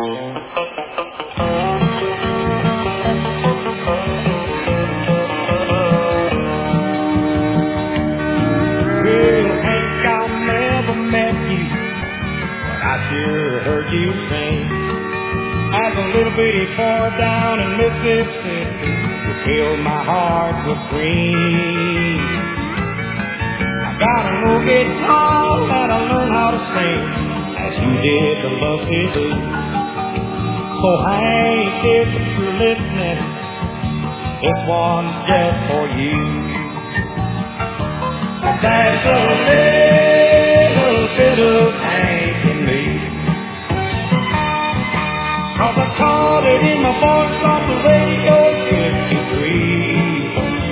Hank, I never met you, but I sure heard you sing. As a little bitty boy down in Mississippi, you filled my heart with green. I got an old guitar that I learned how to sing, as you did the lovely blues. So Hank, if you're listening, this one's just for you. There's a little bit of Hank in me, 'cause I caught it in the voice of the radio 53.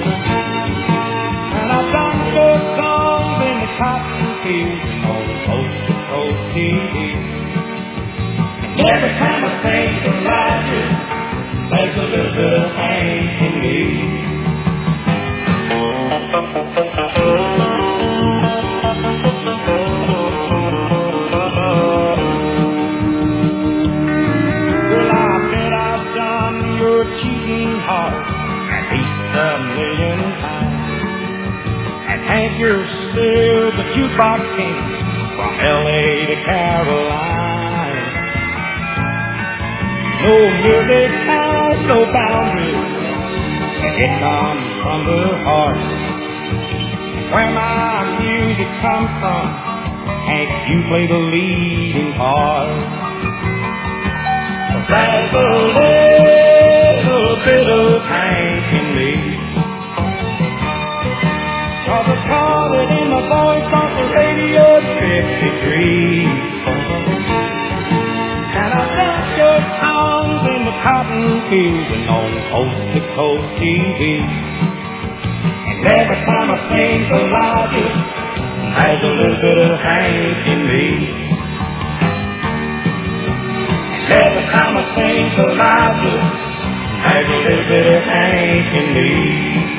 And I've got good songs in the cotton fields on Coast to Coast TV. And every time I think about you, there's a little bit of Hank in me. Well, I bet I've done your cheating heart at least a million times. And Hank, you're still the jukebox king from L.A. to Caroline. No music has no boundaries, and it comes from the heart. Where my music comes from, Hank, you play the leading part. There's a little bit of Hank in me, 'cause I caught it in the voice of the radio 53. And I've got your songs in the cotton fields and on Coast to Coast TV. And every time I sing the loudest, there's a little bit of Hank in me. And every time I sing the loudest, there's a little bit of Hank in me.